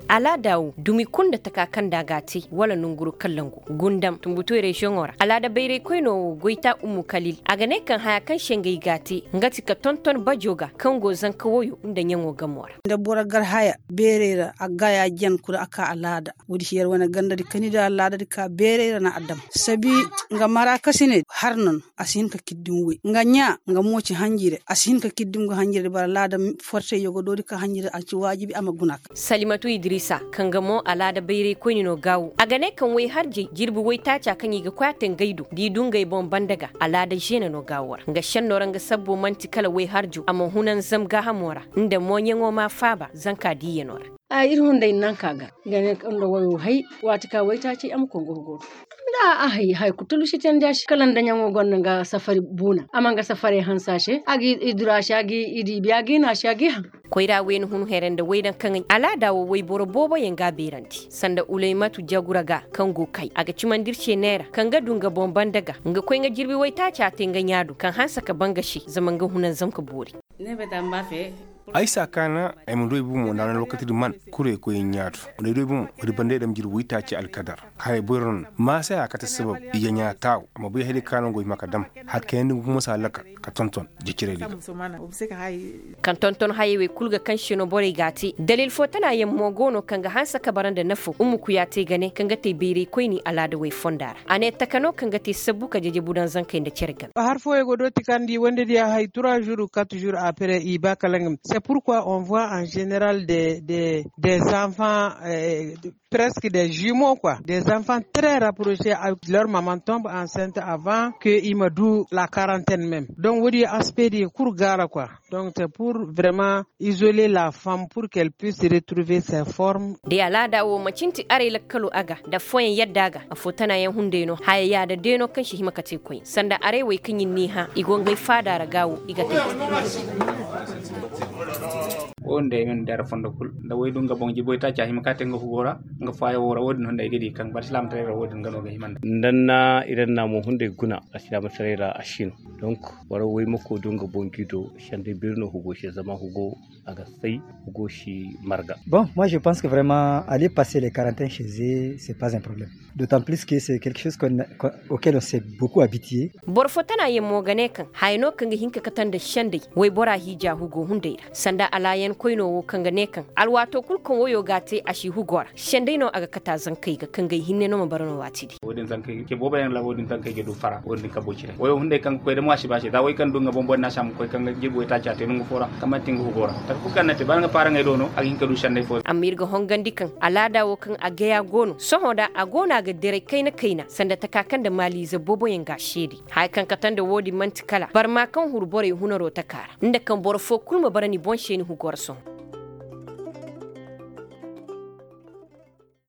ala dawo dumi kunda takakan dagati wala nunguru kallangu gundam tumbuto region ora ala da bayre koyno goita umu kalil aga ne kan haya kan shengai gati ngati ka tonton bajoga kan gozan kawoyo inda nyango gamora da boragar haya berera agaya jan kura aka alada wudi yer wana ganda di kanida alada di ka berera na adam sabi nga mara kasine harnon asin ka kiddumwe nga nya nga moci hanjire asin ka kiddum ga hanjire bara lada forte yogo dodi ka hanjire alci wajibi ama gunaka Salimatu Idrissa kan gamo alada bayre koyni no gawu aga ne kan wai harje jirbi wai taca kan yi ga kwaten gaidu di dungai bon bandaga alada jena no gawar nga shanno ranga sabbo manti kala wai harju amma hunan zamga hamora inda monyengo ma faba zanka diyenora a irin dai nan kaga gane kando wayo hai wata ka wai ta ce am kon gurgur da a hai kutulu shi tan dashi kalan da nyango gon ga safari buna amanga safari hansashe agi idura shagi idi biagi na shagi han koira wen hun herende waidan kan ala dawo wai boro bobo yanga beranti sanda uleimatu jaguraga kan go kai aga cimandirce nera kan ga dunga bomban daga nga koy nga jirbi wai ta cha tenga nyadu kan hansa ka bangashi zaman ga hunan zamka bori ne beta mbafe aisa kana ay mun doybu mo nan lokati man kure ko nyaatu ne doybu mo ribande dam jir wita ci alkadar hay buron ma sai akata sabab iya nya taw amma bu hedi kana goy makadam har kayen ngu musa laka ka tonton jikire li kan tonton haywe kulga kan shino bore gati dalil fotana yam mogono kanga hansa ka baranda nafu umu ku ya te gane kanga te bere koyni alada way fondara ane takano kanga te sabu ka jeje budan zankai da cergal har fo ego do tikandi wonde dia hay 3 jours 4 jours après iba kalangam. C'est pourquoi on voit en général des enfants presque des jumeaux quoi, des enfants très rapprochés. Leur maman tombe enceinte avant qu'ils me douent la quarantaine même. Donc vous dites aspect de courgara quoi. Donc c'est pour vraiment isoler la femme pour qu'elle puisse retrouver ses formes. De alada wo macinti are lakkalo aga da foyen yaddaga afotana yan hundeno haya da deno kan shi himakate koy sanda are wai kinyin ni ha igongai fada ragawo igate wonde men der fondo kul da way dunga bonji boyta cha himakate ngo hugora nga faya wora wodin honda gidi kan bar islam tare wodin ngano ga himanda danna idan na mo hunde guna asira tare ashin donc wara way mako dunga bonji do shande birno hugo shi zama hugo aga sai hugo shi marga. Bon, moi je pense que vraiment aller passer les quarantaines chez eux c'est pas un problème, d'autant plus que c'est quelque chose auquel on s'est beaucoup habitué. Borfotana yemo gane kan hayno kan hinka katan da shande way bora hija hugo hunde sanda alayen koyno kanga nekan alwato kulkon woyo gate ashi hugora shende no aga kata zankai ga kanga hinne no mabarano watidi wodin zankai ke boba yan la wodin zankai ke do fara wodin ka bocire woyo hunde kan koy da mashi bashi da way kan dunga bombo na sam koy kanga jibo ta chate no fora kamantinga hugora ta ku kan nate banga para ngay do no agi hinka du shande fo amirga hongandi kan alada wo kan agaya gono sohoda agona ga dere kaina sanda ta kakan da mali za bobo yan gashedi hay kan katan da wodi mantikala barma kan hurbore hunaro takara inda kan borfo kulma barani bon sheni hugora so